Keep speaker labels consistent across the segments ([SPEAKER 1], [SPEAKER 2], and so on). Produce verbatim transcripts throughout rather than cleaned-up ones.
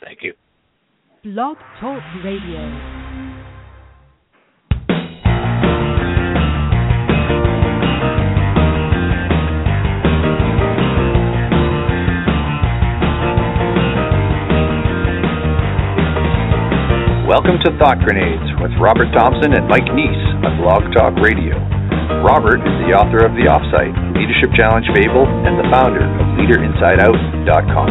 [SPEAKER 1] Thank you.
[SPEAKER 2] Blog Talk Radio.
[SPEAKER 3] Welcome to Thought Grenades with Robert Thompson and Mike Neese on Blog Talk Radio. Robert is the author of The Offsite, Leadership Challenge Fable, and the founder of leader inside out dot com.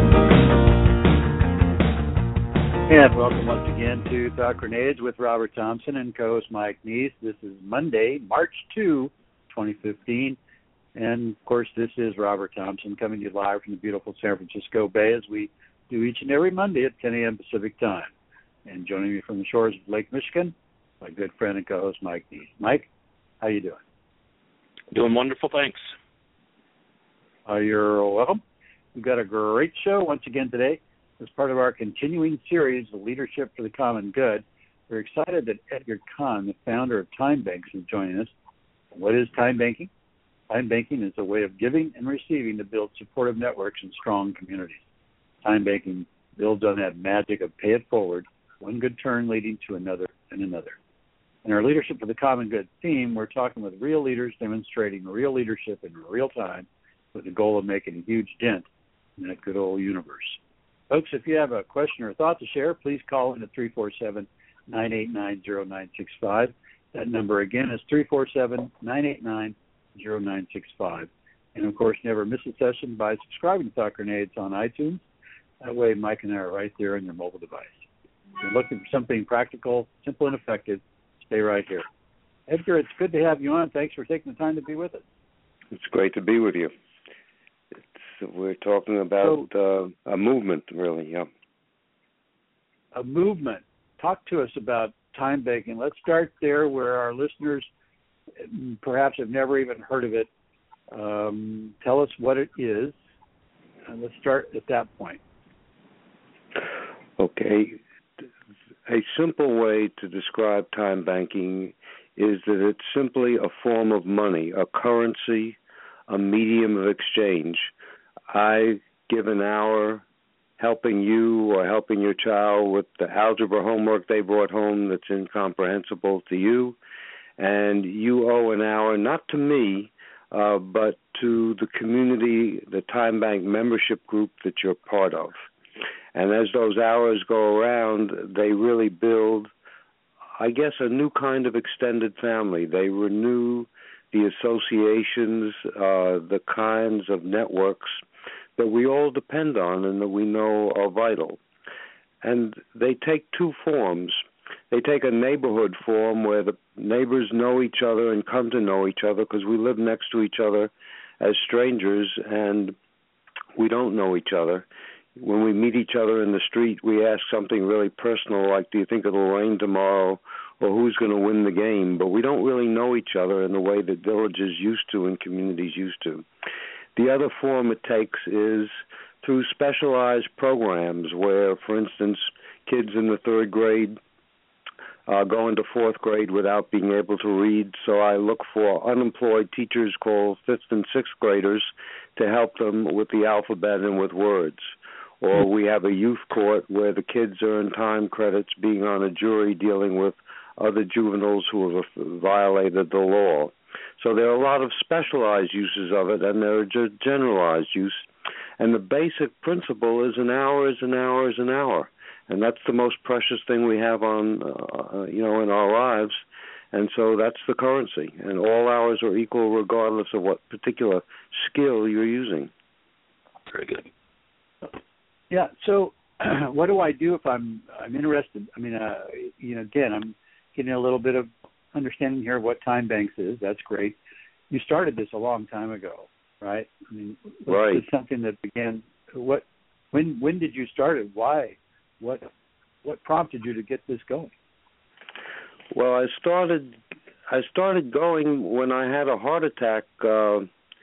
[SPEAKER 4] And welcome once again to Thought Grenades with Robert Thompson and co-host Mike Neese. This is Monday, March second, twenty fifteen. And, of course, this is Robert Thompson coming to you live from the beautiful San Francisco Bay as we do each and every Monday at ten a.m. Pacific Time. And joining me from the shores of Lake Michigan, my good friend and co-host Mike Neese. Mike, how you doing?
[SPEAKER 1] Doing wonderful, thanks.
[SPEAKER 4] Uh, you're welcome. We've got a great show once again today. As part of our continuing series of Leadership for the Common Good, we're excited that Edgar Kahn, the founder of Time Banks, is joining us. What is time banking? Time banking is a way of giving and receiving to build supportive networks and strong communities. Time banking builds on that magic of pay it forward, one good turn leading to another and another. In our Leadership for the Common Good theme, we're talking with real leaders demonstrating real leadership in real time with the goal of making a huge dent in that good old universe. Folks, if you have a question or thought to share, please call in at three four seven, nine eight nine, zero nine six five. That number again is three four seven, nine eight nine, zero nine six five. And, of course, never miss a session by subscribing to Thought Grenades on iTunes. That way Mike and I are right there on your mobile device. If you're looking for something practical, simple, and effective, stay right here. Edgar, it's good to have you on. Thanks for taking the time to be with us.
[SPEAKER 5] It's great to be with you. It's, we're talking about so, uh, a movement, really, yeah.
[SPEAKER 4] A movement. Talk to us about time banking. Let's start there where our listeners perhaps have never even heard of it. Um, tell us what it is, and let's start at that point.
[SPEAKER 5] Okay. A simple way to describe time banking is that it's simply a form of money, a currency, a medium of exchange. I give an hour helping you or helping your child with the algebra homework they brought home that's incomprehensible to you, and you owe an hour not to me, uh, but to the community, the Time Bank membership group that you're part of. And as those hours go around, they really build, I guess, a new kind of extended family. They renew the associations, uh, the kinds of networks that we all depend on and that we know are vital. And they take two forms. They take a neighborhood form where the neighbors know each other and come to know each other because we live next to each other as strangers and we don't know each other. When we meet each other in the street, we ask something really personal, like, do you think it'll rain tomorrow, or who's going to win the game? But we don't really know each other in the way that villages used to and communities used to. The other form it takes is through specialized programs where, for instance, kids in the third grade uh, go into fourth grade without being able to read, so I look for unemployed teachers called fifth and sixth graders to help them with the alphabet and with words. Or we have a youth court where the kids earn time credits being on a jury dealing with other juveniles who have violated the law. So there are a lot of specialized uses of it, and there are just generalized use. And the basic principle is an hour is an hour is an hour. And that's the most precious thing we have on, uh, you know, in our lives. And so that's the currency. And all hours are equal regardless of what particular skill you're using.
[SPEAKER 1] Very good.
[SPEAKER 4] Yeah. So, what do I do if I'm I'm interested? I mean, uh, you know, again, I'm getting a little bit of understanding here of what Time Banks is. That's great. You started this a long time ago, right? I mean,
[SPEAKER 5] right.
[SPEAKER 4] It's something that began. What? When? When did you start it? Why? What? What prompted you to get this going?
[SPEAKER 5] Well, I started. I started going when I had a heart attack. Uh,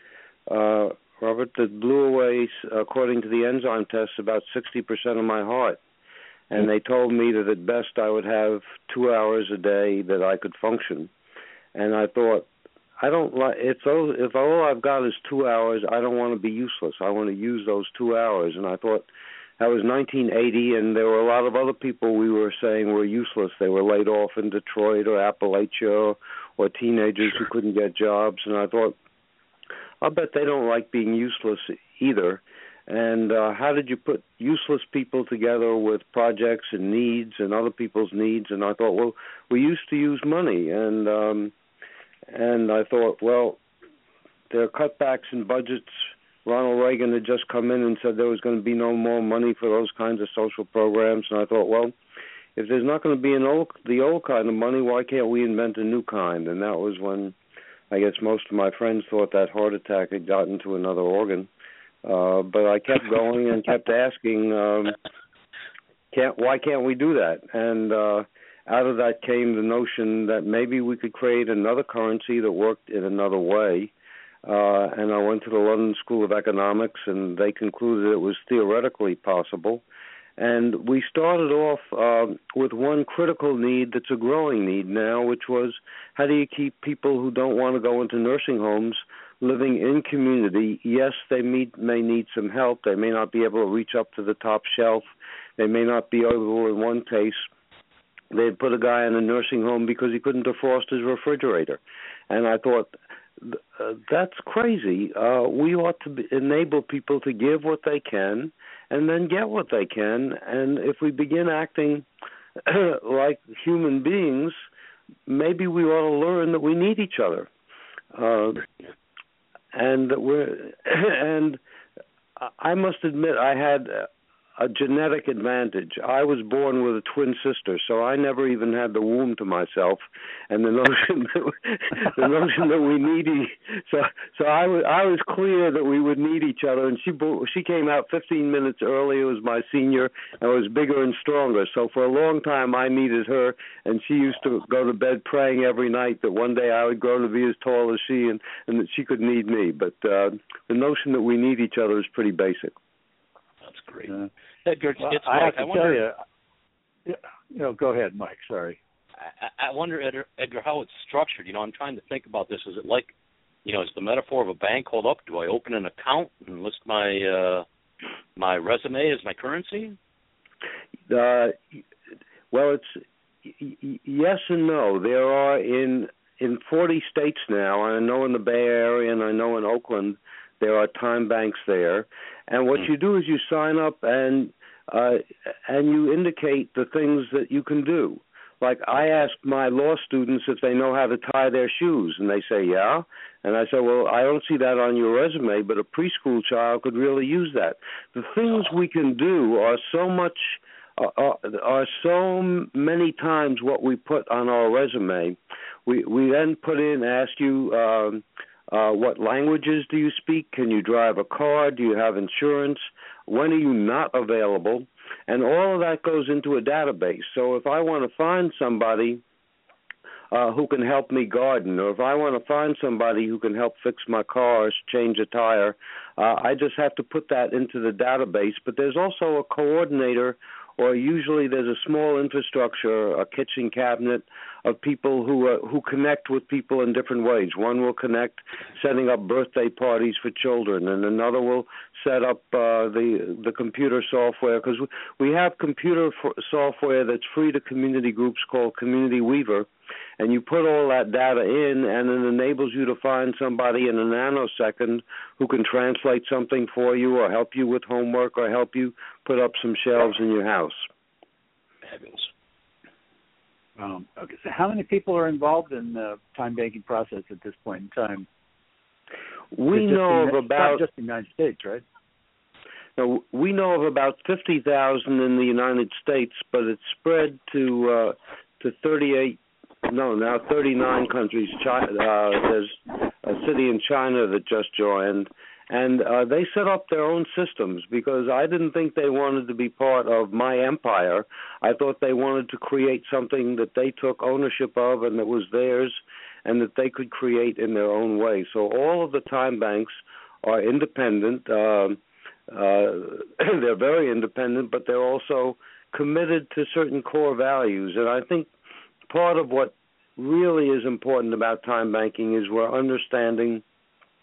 [SPEAKER 5] uh, Robert, that blew away, according to the enzyme tests, about sixty percent of my heart. And they told me that at best I would have two hours a day that I could function. And I thought, I don't like, if, those, if all I've got is two hours, I don't want to be useless. I want to use those two hours. And I thought, That was nineteen eighty, and there were a lot of other people we were saying were useless. They were laid off in Detroit or Appalachia, or, or teenagers
[SPEAKER 1] sure.
[SPEAKER 5] who couldn't get jobs. And I thought, I'll bet they don't like being useless either. And uh, how did you put useless people together with projects and needs and other people's needs? And I thought, well, we used to use money. And um, and I thought, well, there are cutbacks in budgets. Ronald Reagan had just come in and said there was going to be no more money for those kinds of social programs. And I thought, well, if there's not going to be an old, the old kind of money, why can't we invent a new kind? And that was when I guess most of my friends thought that heart attack had gotten to another organ. Uh, but I kept going and kept asking, um, can't, why can't we do that? And uh, out of that came the notion that maybe we could create another currency that worked in another way. Uh, and I went to the London School of Economics, and they concluded it was theoretically possible. And we started off uh, with one critical need that's a growing need now, which was how do you keep people who don't want to go into nursing homes living in community? Yes, they may, may need some help. They may not be able to reach up to the top shelf. They may not be able, in one case, they'd put a guy in a nursing home because he couldn't defrost his refrigerator. And I thought, Uh, that's crazy. Uh, we ought to be, enable people to give what they can and then get what they can. And if we begin acting like human beings, maybe we ought to learn that we need each other. Uh, and that we're and I must admit, I had a genetic advantage. I was born with a twin sister, so I never even had the womb to myself. And the notion that we, the notion that we need each, so so I was I was clear that we would need each other. And she she came out fifteen minutes early. It was my senior, and was bigger and stronger. So for a long time, I needed her, and she used to go to bed praying every night that one day I would grow to be as tall as she, and and that she could need me. But uh, the notion that we need each other is pretty basic.
[SPEAKER 1] That's great.
[SPEAKER 4] Uh,
[SPEAKER 1] Edgar, it's,
[SPEAKER 4] well,
[SPEAKER 1] it's
[SPEAKER 4] I
[SPEAKER 1] Mike.
[SPEAKER 4] have to
[SPEAKER 1] I wonder,
[SPEAKER 4] tell you, you know, go ahead, Mike. Sorry.
[SPEAKER 1] I, I wonder, Edgar, Edgar, how it's structured. You know, I'm trying to think about this. Is it like, you know, is the metaphor of a bank hold up? Do I open an account and list my uh, my resume as my currency?
[SPEAKER 5] Uh, well, it's y- yes and no. There are in in forty states now. I know in the Bay Area and I know in Oakland there are time banks there. And what you do is you sign up and uh, and you indicate the things that you can do. Like I ask my law students if they know how to tie their shoes, and they say, yeah. And I say, well, I don't see that on your resume, but a preschool child could really use that. The things we can do are so much, uh, are so many times what we put on our resume. We, we then put in, ask you, um, Uh, what languages do you speak? Can you drive a car? Do you have insurance? When are you not available? And all of that goes into a database. So if I want to find somebody uh, who can help me garden, or if I want to find somebody who can help fix my car or change a tire, uh, I just have to put that into the database. But there's also a coordinator, or usually there's a small infrastructure, a kitchen cabinet of people who uh, who connect with people in different ways. One will connect setting up birthday parties for children, and another will set up uh, the the computer software, because we have computer f- software that's free to community groups called Community Weaver, and you put all that data in, and it enables you to find somebody in a nanosecond who can translate something for you or help you with homework or help you put up some shelves in your house.
[SPEAKER 1] Fabulous.
[SPEAKER 4] Um, okay, so how many people are involved in the time banking process at this point in time?
[SPEAKER 5] We know of about
[SPEAKER 4] not just the United States, right?
[SPEAKER 5] No, we know of about fifty thousand in the United States, but it's spread to uh, to thirty-eight. No, now thirty-nine countries. China, uh, there's a city in China that just joined, and uh, they set up their own systems because I didn't think they wanted to be part of my empire. I thought they wanted to create something that they took ownership of and that was theirs and that they could create in their own way. So all of the time banks are independent. Uh, uh, they're very independent, but they're also committed to certain core values. And I think part of what really is important about time banking is we're understanding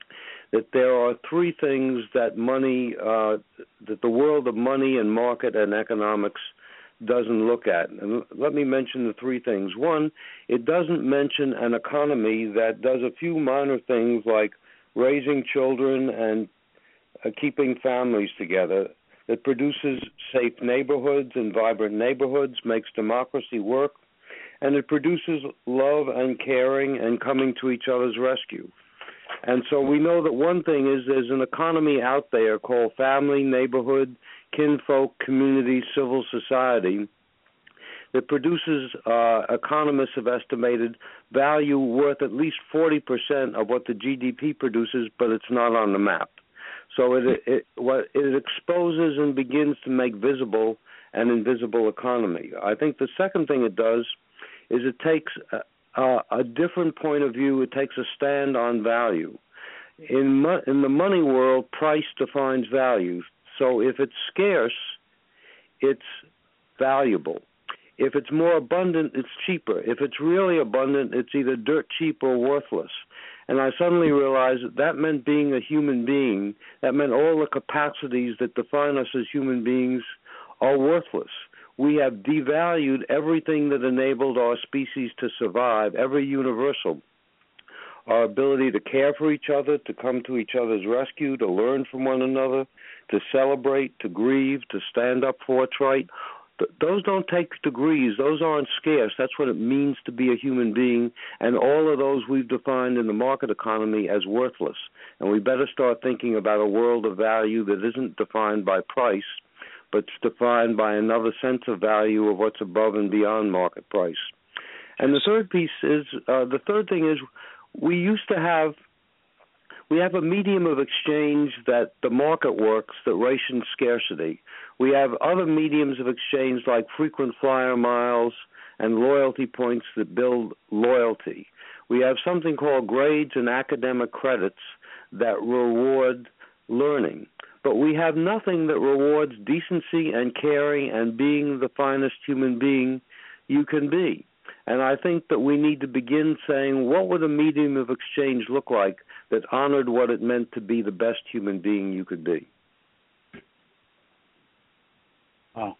[SPEAKER 5] that there are three things that money, uh, that the world of money and market and economics doesn't look at. And let me mention the three things. One, it doesn't mention an economy that does a few minor things like raising children and uh, keeping families together, that produces safe neighborhoods and vibrant neighborhoods, makes democracy work, and it produces love and caring and coming to each other's rescue. And so we know that one thing is there's an economy out there called family, neighborhood, kinfolk, community, civil society that produces, uh, economists have estimated, value worth at least forty percent of what the G D P produces, but it's not on the map. So it, it, what, it exposes and begins to make visible an invisible economy. I think the second thing it does is it takes a, a, a different point of view. It takes a stand on value. In, mo- in the money world, price defines value. So if it's scarce, it's valuable. If it's more abundant, it's cheaper. If it's really abundant, it's either dirt cheap or worthless. And I suddenly realized that that meant being a human being. That meant all the capacities that define us as human beings are worthless. We have devalued everything that enabled our species to survive, every universal. Our ability to care for each other, to come to each other's rescue, to learn from one another, to celebrate, to grieve, to stand up for what's right. Th- those don't take degrees. Those aren't scarce. That's what it means to be a human being, and all of those we've defined in the market economy as worthless. And we better start thinking about a world of value that isn't defined by price, but it's defined by another sense of value of what's above and beyond market price. And the third piece is, uh, the third thing is, we used to have, we have a medium of exchange that the market works that rations scarcity. We have other mediums of exchange like frequent flyer miles and loyalty points that build loyalty. We have something called grades and academic credits that reward learning. But we have nothing that rewards decency and caring and being the finest human being you can be. And I think that we need to begin saying, what would a medium of exchange look like that honored what it meant to be the best human being you could be?
[SPEAKER 4] Oh.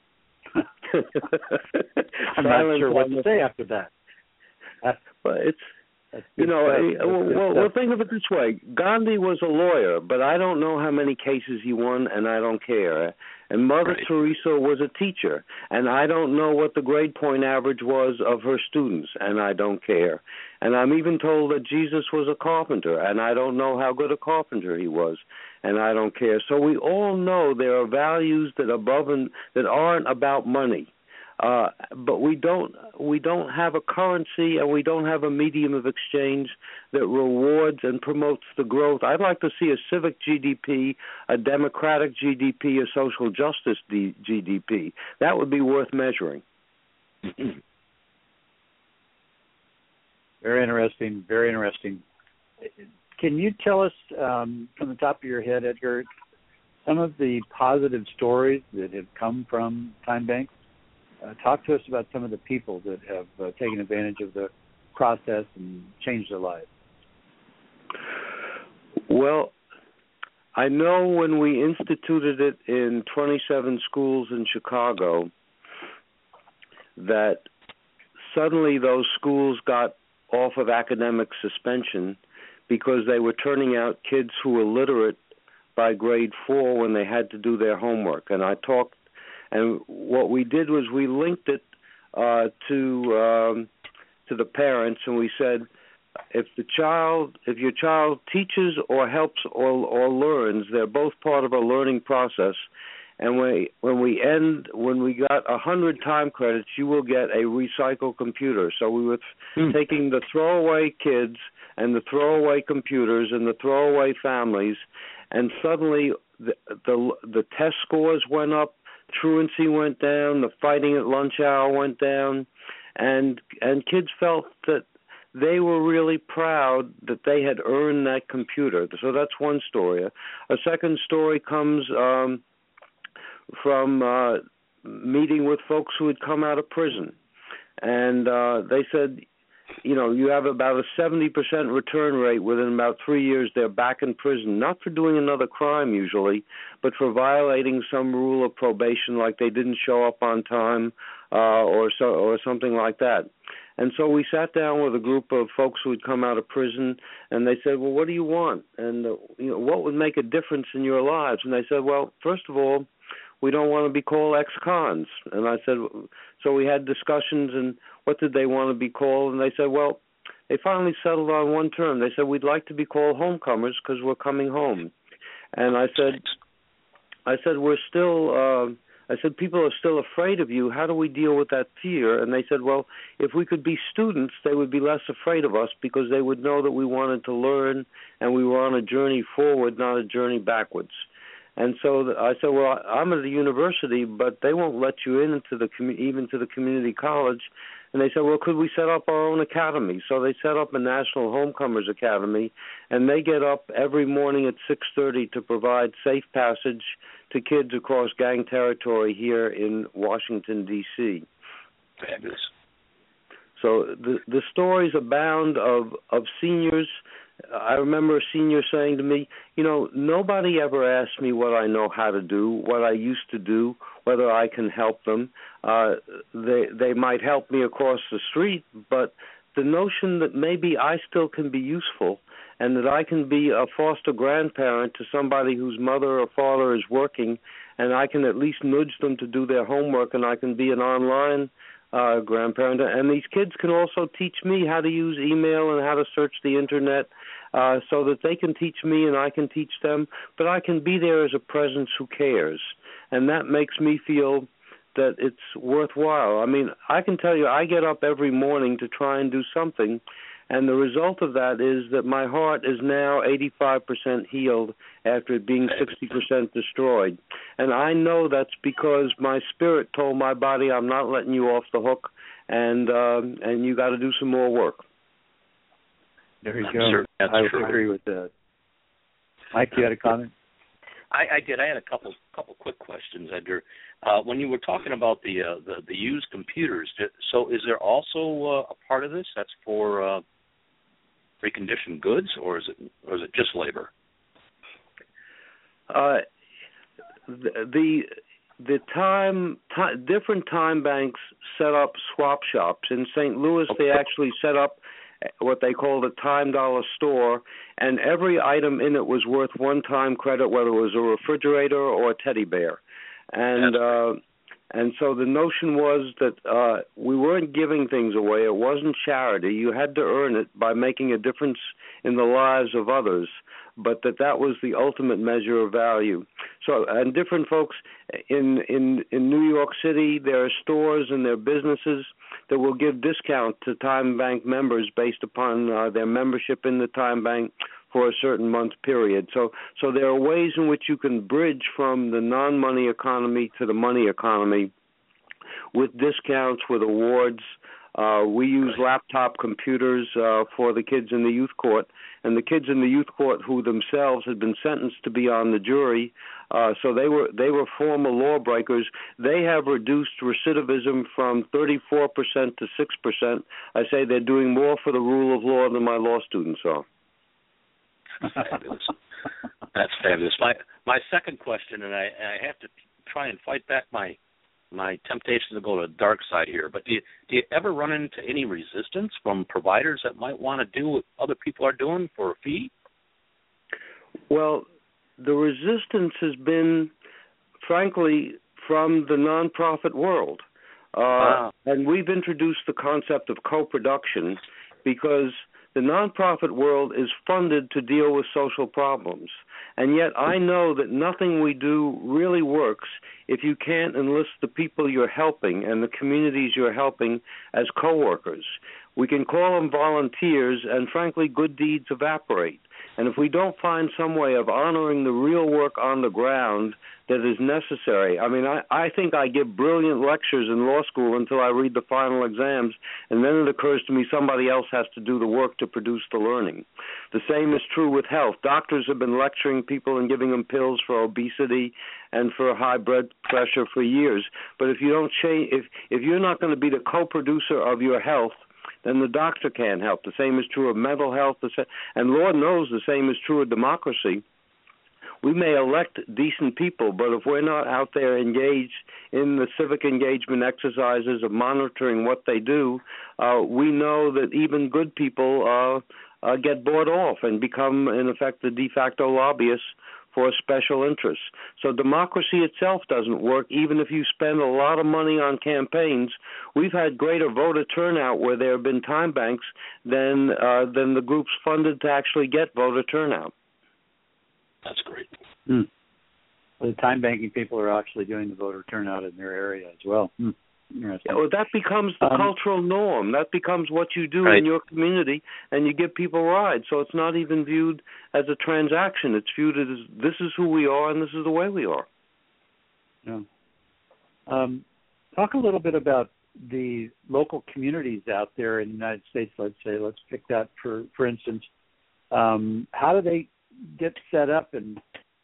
[SPEAKER 4] I'm not sure what to say after that.
[SPEAKER 5] Well, it's, you know, uh, well, well, think of it this way. Gandhi was a lawyer, but I don't know how many cases he won, and I don't care. And Mother right. Teresa was a teacher, and I don't know what the grade point average was of her students, and I don't care. And I'm even told that Jesus was a carpenter, and I don't know how good a carpenter he was, and I don't care. So we all know there are values that above and that aren't about money. Uh, but we don't we don't have a currency and we don't have a medium of exchange that rewards and promotes the growth. I'd like to see a civic G D P, a democratic G D P, a social justice G D P. That would be worth measuring.
[SPEAKER 4] Very interesting, very interesting. Can you tell us um, from the top of your head, Edgar, some of the positive stories that have come from time banks? Uh, talk to us about some of the people that have uh, taken advantage of the process and changed their lives.
[SPEAKER 5] Well, I know when we instituted it in twenty-seven schools in Chicago that suddenly those schools got off of academic suspension because they were turning out kids who were literate by grade four when they had to do their homework. And I talked And what we did was we linked it uh, to um, to the parents, and we said, if the child, if your child teaches or helps or, or learns, they're both part of a learning process. And when when we end, when we got a hundred time credits, you will get a recycled computer. So we were mm. taking the throwaway kids and the throwaway computers and the throwaway families, and suddenly the the, the test scores went up. Truancy went down, the fighting at lunch hour went down, and and kids felt that they were really proud that they had earned that computer. So that's one story. A second story comes um, from uh, meeting with folks who had come out of prison, and uh, they said, you know, you have about a seventy percent return rate within about three years. They're back in prison, not for doing another crime usually, but for violating some rule of probation, like they didn't show up on time uh, or so or something like that. And so we sat down with a group of folks who had come out of prison, and they said, well, what do you want? And, uh, you know, what would make a difference in your lives? And they said, well, first of all, we don't want to be called ex-cons. And I said, so we had discussions, and what did they want to be called? And they said, well, they finally settled on one term. They said, we'd like to be called homecomers because we're coming home. And I said, I said, we're still... Uh, I said, people are still afraid of you. How do we deal with that fear? And they said, well, if we could be students, they would be less afraid of us because they would know that we wanted to learn and we were on a journey forward, not a journey backwards. And so I said, well, I'm at the university, but they won't let you in into the even to the community college. And they said, well, could we set up our own academy? So they set up a National Homecomers Academy, and they get up every morning at six thirty to provide safe passage to kids across gang territory here in Washington, D C
[SPEAKER 1] Fabulous.
[SPEAKER 5] So the the stories abound of, of seniors. I remember a senior saying to me, you know, nobody ever asked me what I know how to do, what I used to do, whether I can help them. Uh, they they might help me across the street, but the notion that maybe I still can be useful and that I can be a foster grandparent to somebody whose mother or father is working, and I can at least nudge them to do their homework, and I can be an online uh, grandparent. And these kids can also teach me how to use email and how to search the Internet uh, so that they can teach me and I can teach them, but I can be there as a presence who cares. And that makes me feel that it's worthwhile. I mean, I can tell you I get up every morning to try and do something, and the result of that is that my heart is now eighty-five percent healed after it being sixty percent destroyed. And I know that's because my spirit told my body, I'm not letting you off the hook, and um, and you got to do some more work.
[SPEAKER 4] There you go. I would agree with that. Mike, you had a comment?
[SPEAKER 1] I, I did. I had a couple couple quick questions, Edgar. Uh, when you were talking about the, uh, the the used computers, so is there also uh, a part of this that's for uh, reconditioned goods, or is it or is it just labor?
[SPEAKER 5] Uh, the the, the time, time different time banks set up swap shops in Saint Louis. They actually set up what they called a time dollar store, and every item in it was worth one-time credit, whether it was a refrigerator or a teddy bear. And uh, and so the notion was that uh, we weren't giving things away. It wasn't charity. You had to earn it by making a difference in the lives of others, but that that was the ultimate measure of value. So, and different folks in in, in New York City, there are stores and there are businesses that will give discount to Time Bank members based upon uh, their membership in the Time Bank for a certain month period. So so there are ways in which you can bridge from the non-money economy to the money economy with discounts, with awards. Uh, we use laptop computers uh, for the kids in the youth court, and the kids in the youth court who themselves had been sentenced to be on the jury, uh, so they were they were former lawbreakers. They have reduced recidivism from thirty-four percent to six percent. I say they're doing more for the rule of law than my law students are.
[SPEAKER 1] Fabulous. That's fabulous. My my second question, and I, I have to try and fight back my my temptation to go to the dark side here, but do you, do you ever run into any resistance from providers that might want to do what other people are doing for a fee?
[SPEAKER 5] Well, the resistance has been, frankly, from the nonprofit world. Uh, wow. And we've introduced the concept of co-production because the nonprofit world is funded to deal with social problems. And yet I know that nothing we do really works if you can't enlist the people you're helping and the communities you're helping as coworkers. We can call them volunteers, and frankly, good deeds evaporate. And if we don't find some way of honoring the real work on the ground that is necessary, I mean, I, I think I give brilliant lectures in law school until I read the final exams, and then it occurs to me somebody else has to do the work to produce the learning. The same is true with health. Doctors have been lecturing people and giving them pills for obesity and for high blood pressure for years. But if you don't change, if if you're not going to be the co-producer of your health, then the doctor can't help. The same is true of mental health, and Lord knows the same is true of democracy. We may elect decent people, but if we're not out there engaged in the civic engagement exercises of monitoring what they do, uh, we know that even good people uh, uh, get bought off and become, in effect, the de facto lobbyists for special interests. So democracy itself doesn't work, even if you spend a lot of money on campaigns. We've had greater voter turnout where there have been time banks than uh, than the groups funded to actually get voter turnout.
[SPEAKER 1] That's great.
[SPEAKER 4] Hmm. Well, the time banking people are actually doing the voter turnout in their area as well. Hmm.
[SPEAKER 5] Yeah, well, that becomes the um, cultural norm. That becomes what you do
[SPEAKER 1] right.
[SPEAKER 5] in your community, and you give people rides. So it's not even viewed as a transaction. It's viewed as this is who we are and this is the way we are.
[SPEAKER 4] Yeah. Um, talk a little bit about the local communities out there in the United States, let's say. Let's pick that for, for instance. Um, how do they get set up, and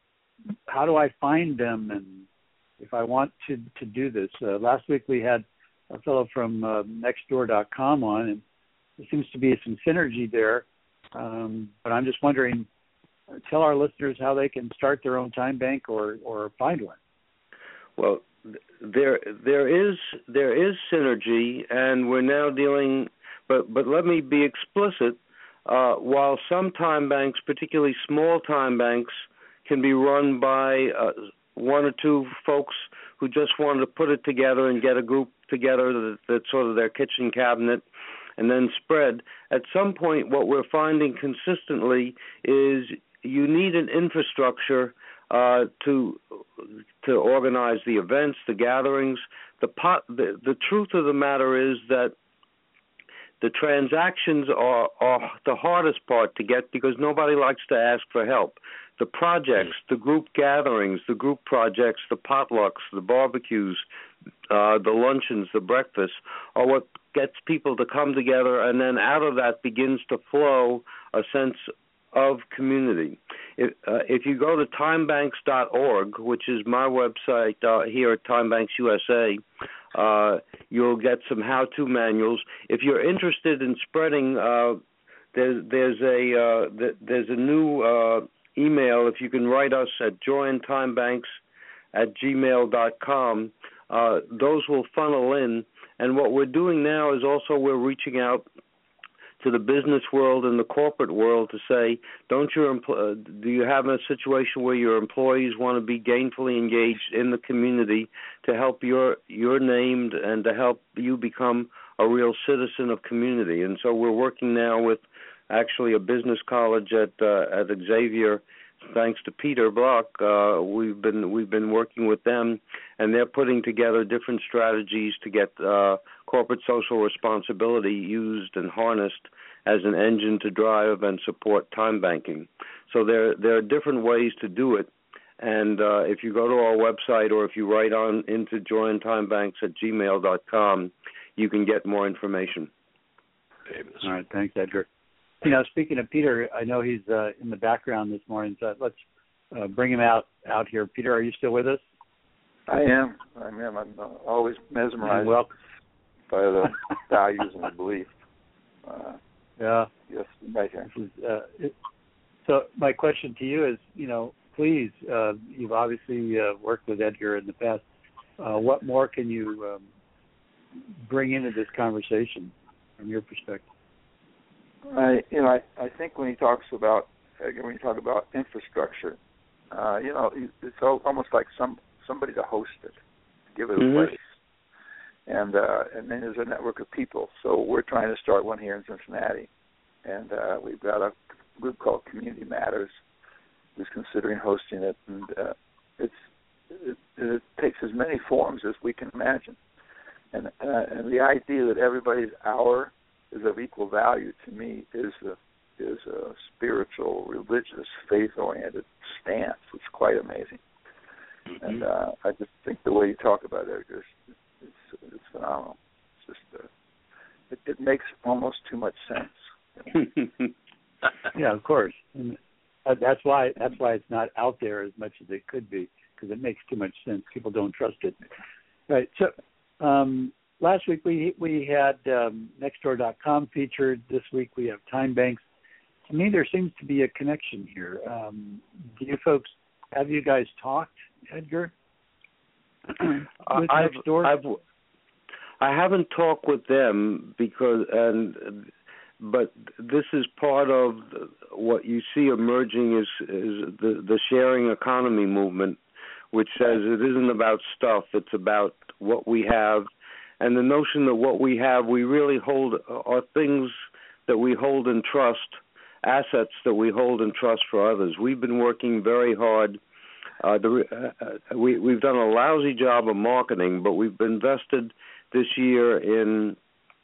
[SPEAKER 4] how do I find them, and if I want to, to do this? Uh, last week we had a fellow from uh, nextdoor dot com on, and there seems to be some synergy there. Um, but I'm just wondering, uh, tell our listeners how they can start their own time bank or, or find one.
[SPEAKER 5] Well, there there is there is synergy, and we're now dealing. But but let me be explicit. Uh, while some time banks, particularly small time banks, can be run by uh, one or two folks who just wanted to put it together and get a group together that, that's sort of their kitchen cabinet and then spread. At some point, what we're finding consistently is you need an infrastructure uh, to to organize the events, the gatherings. The, pot, the the truth of the matter is that the transactions are, are the hardest part to get because nobody likes to ask for help. The projects, the group gatherings, the group projects, the potlucks, the barbecues, uh, the luncheons, the breakfasts are what gets people to come together, and then out of that begins to flow a sense of community. If, uh, if you go to time banks dot org, which is my website uh, here at Time Banks U S A, uh, you'll get some how-to manuals. If you're interested in spreading, uh, there's, there's a uh, there's a new uh, email. If you can write us at join time banks at gmail dot com, uh, those will funnel in. And what we're doing now is also we're reaching out to the business world and the corporate world to say, don't your empl- do you have a situation where your employees want to be gainfully engaged in the community to help your your named and to help you become a real citizen of community? And so we're working now with actually a business college at uh, at Xavier. Thanks to Peter Block, uh, we've been we've been working with them, and they're putting together different strategies to get uh, corporate social responsibility used and harnessed as an engine to drive and support time banking. So there there are different ways to do it, and uh, if you go to our website or if you write on into join time banks at gmail dot com, you can get more information.
[SPEAKER 4] All right, thanks, Edgar. You know, speaking of Peter, I know he's uh, in the background this morning, so let's uh, bring him out, out here. Peter, are you still with us?
[SPEAKER 6] I am. I am. I'm uh, always mesmerized
[SPEAKER 4] well,
[SPEAKER 6] by the values and the belief. Uh,
[SPEAKER 4] yeah.
[SPEAKER 6] Yes, right here.
[SPEAKER 4] This is, uh, it, so my question to you is, you know, please, uh, you've obviously uh, worked with Edgar in the past. Uh, what more can you um, bring into this conversation from your perspective?
[SPEAKER 6] I, you know, I, I think when he talks about when you talk about infrastructure, uh, you know, it's almost like some somebody to host it, to give it a
[SPEAKER 5] mm-hmm.
[SPEAKER 6] place, and uh, and then there's a network of people. So we're trying to start one here in Cincinnati, and uh, we've got a group called Community Matters, who's considering hosting it, and uh, it's it, it takes as many forms as we can imagine, and uh, and the idea that everybody's hour is of equal value to me is a is a spiritual, religious, faith-oriented stance. It's quite amazing, mm-hmm. and uh, I just think the way you talk about it, Edgar, it's, it's phenomenal. It's just uh, it, it makes almost too much sense.
[SPEAKER 4] Yeah, of course. And that's why that's why it's not out there as much as it could be, because it makes too much sense. People don't trust it. Right. So. Um, last week we we had um, Nextdoor dot com featured. This week we have Time Banks. To me, there seems to be a connection here. Um, do you folks, have you guys talked, Edgar? with
[SPEAKER 5] I've,
[SPEAKER 4] Nextdoor?
[SPEAKER 5] I've, I haven't talked with them because, and but this is part of what you see emerging is, is the, the sharing economy movement, which says it isn't about stuff, it's about what we have. And the notion that what we have, we really hold, are things that we hold in trust, assets that we hold in trust for others. We've been working very hard. Uh, the, uh, we, we've done a lousy job of marketing, but we've invested this year in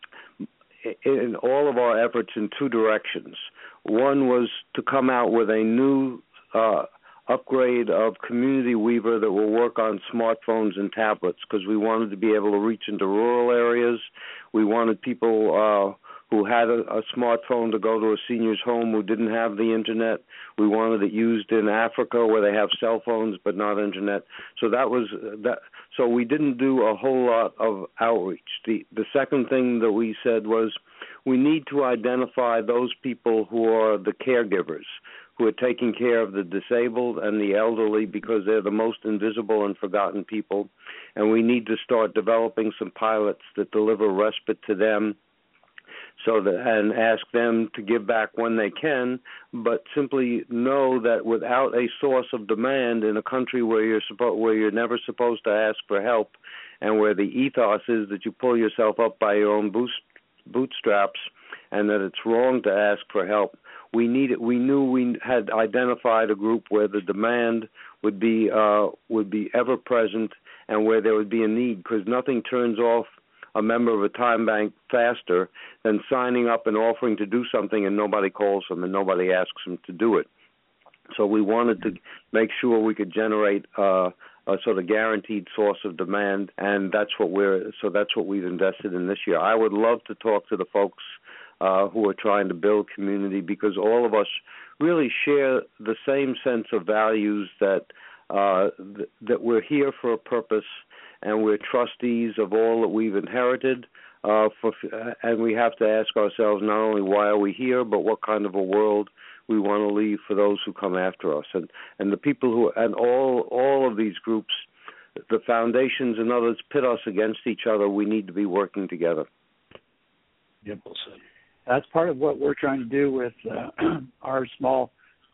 [SPEAKER 5] in all of our efforts in two directions. One was to come out with a new uh, upgrade of Community Weaver that will work on smartphones and tablets, because we wanted to be able to reach into rural areas. We wanted people uh, who had a, a smartphone to go to a senior's home who didn't have the internet. We wanted it used in Africa where they have cell phones but not internet. So that was that. So we didn't do a whole lot of outreach. The the second thing that we said was we need to identify those people who are the caregivers, who are taking care of the disabled and the elderly, because they're the most invisible and forgotten people. And we need to start developing some pilots that deliver respite to them, so that, and ask them to give back when they can, but simply know that without a source of demand in a country where you're suppo- where you're never supposed to ask for help, and where the ethos is that you pull yourself up by your own boost, bootstraps, and that it's wrong to ask for help. We need it. We knew we had identified a group where the demand would be uh, would be ever present, and where there would be a need, because nothing turns off a member of a time bank faster than signing up and offering to do something and nobody calls them and nobody asks them to do it. So we wanted to make sure we could generate uh, a sort of guaranteed source of demand, and that's what we're so that's what we've invested in this year. I would love to talk to the folks uh, who are trying to build community, because all of us really share the same sense of values that uh, th- that we're here for a purpose, and we're trustees of all that we've inherited, uh, for, and we have to ask ourselves not only why are we here, but what kind of a world we want to leave for those who come after us. And, and the people who, and all all of these groups, the foundations and others pit us against each other. We need to be working together.
[SPEAKER 4] Yep. That's part of what we're trying to do with uh, our small,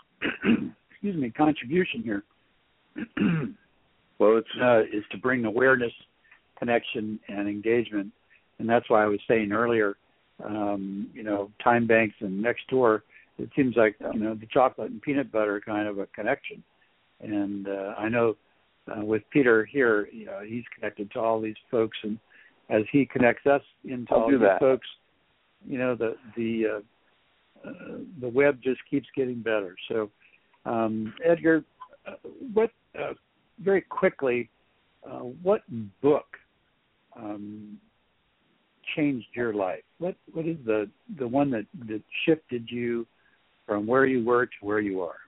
[SPEAKER 4] excuse me, contribution here.
[SPEAKER 5] Well, it's
[SPEAKER 4] uh, is to bring awareness, connection, and engagement, and that's why I was saying earlier, um, you know, Time Banks and Nextdoor. It seems like you know the chocolate and peanut butter kind of a connection, and uh, I know uh, with Peter here, you know, he's connected to all these folks, and as he connects us into
[SPEAKER 6] I'll
[SPEAKER 4] all
[SPEAKER 6] do
[SPEAKER 4] these
[SPEAKER 6] that.
[SPEAKER 4] folks, you know, the the uh, uh, the web just keeps getting better. So, um, Edgar, uh, what? Uh, Very quickly, uh, what book um, changed your life? What what is the, the one that, that shifted you from where you were to where you are?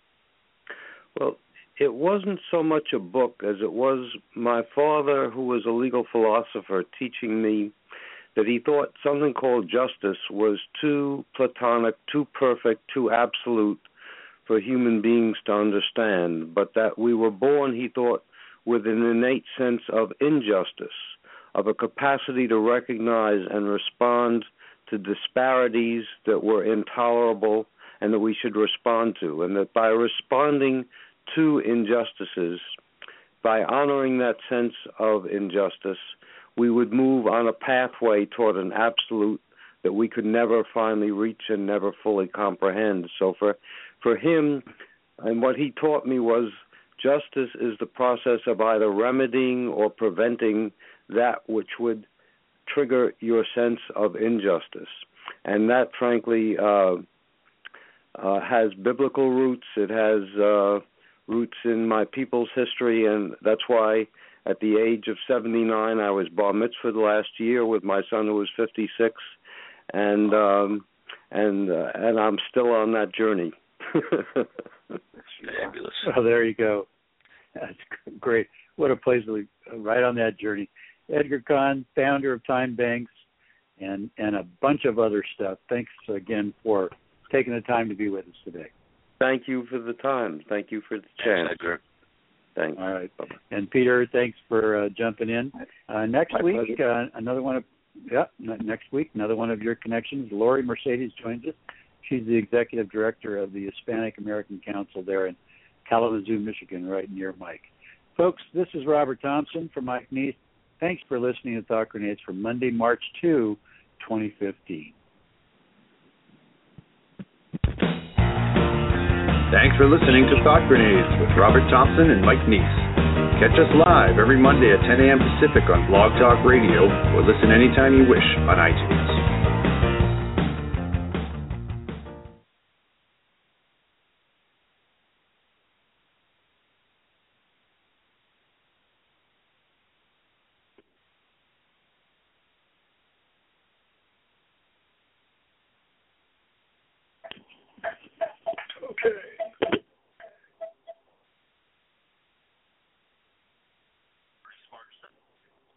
[SPEAKER 5] Well, it wasn't so much a book as it was my father, who was a legal philosopher, teaching me that he thought something called justice was too platonic, too perfect, too absolute for human beings to understand, but that we were born, he thought, with an innate sense of injustice, of a capacity to recognize and respond to disparities that were intolerable and that we should respond to, and that by responding to injustices, by honoring that sense of injustice, we would move on a pathway toward an absolute that we could never finally reach and never fully comprehend. So for For him, and what he taught me was justice is the process of either remedying or preventing that which would trigger your sense of injustice. And that, frankly, uh, uh, has biblical roots. It has uh, roots in my people's history, and that's why at the age of seventy-nine, I was bar mitzvahed last year with my son who was fifty-six, and um, and uh, and I'm still on that journey.
[SPEAKER 1] Fabulous.
[SPEAKER 4] Oh, there you go. That's great. What a place to be, right on that journey. Edgar Kahn, founder of Time Banks, and, and a bunch of other stuff. Thanks again for taking the time to be with us today.
[SPEAKER 5] Thank you for the time. Thank you for the chance.
[SPEAKER 1] Thanks, Edgar.
[SPEAKER 5] Thanks.
[SPEAKER 4] All right. Bye-bye. And Peter, thanks for uh, jumping in. Uh, next
[SPEAKER 6] My
[SPEAKER 4] week, uh, another one of yeah, next week, another one of your connections. Lori Mercedes joins us. She's the executive director of the Hispanic American Council there in Kalamazoo, Michigan, right near Mike. Folks, this is Robert Thompson from Mike Neese. Thanks for listening to Thought Grenades for Monday, March second, twenty fifteen.
[SPEAKER 3] Thanks for listening to Thought Grenades with Robert Thompson and Mike Neese. Catch us live every Monday at ten a.m. Pacific on Blog Talk Radio, or listen anytime you wish on iTunes.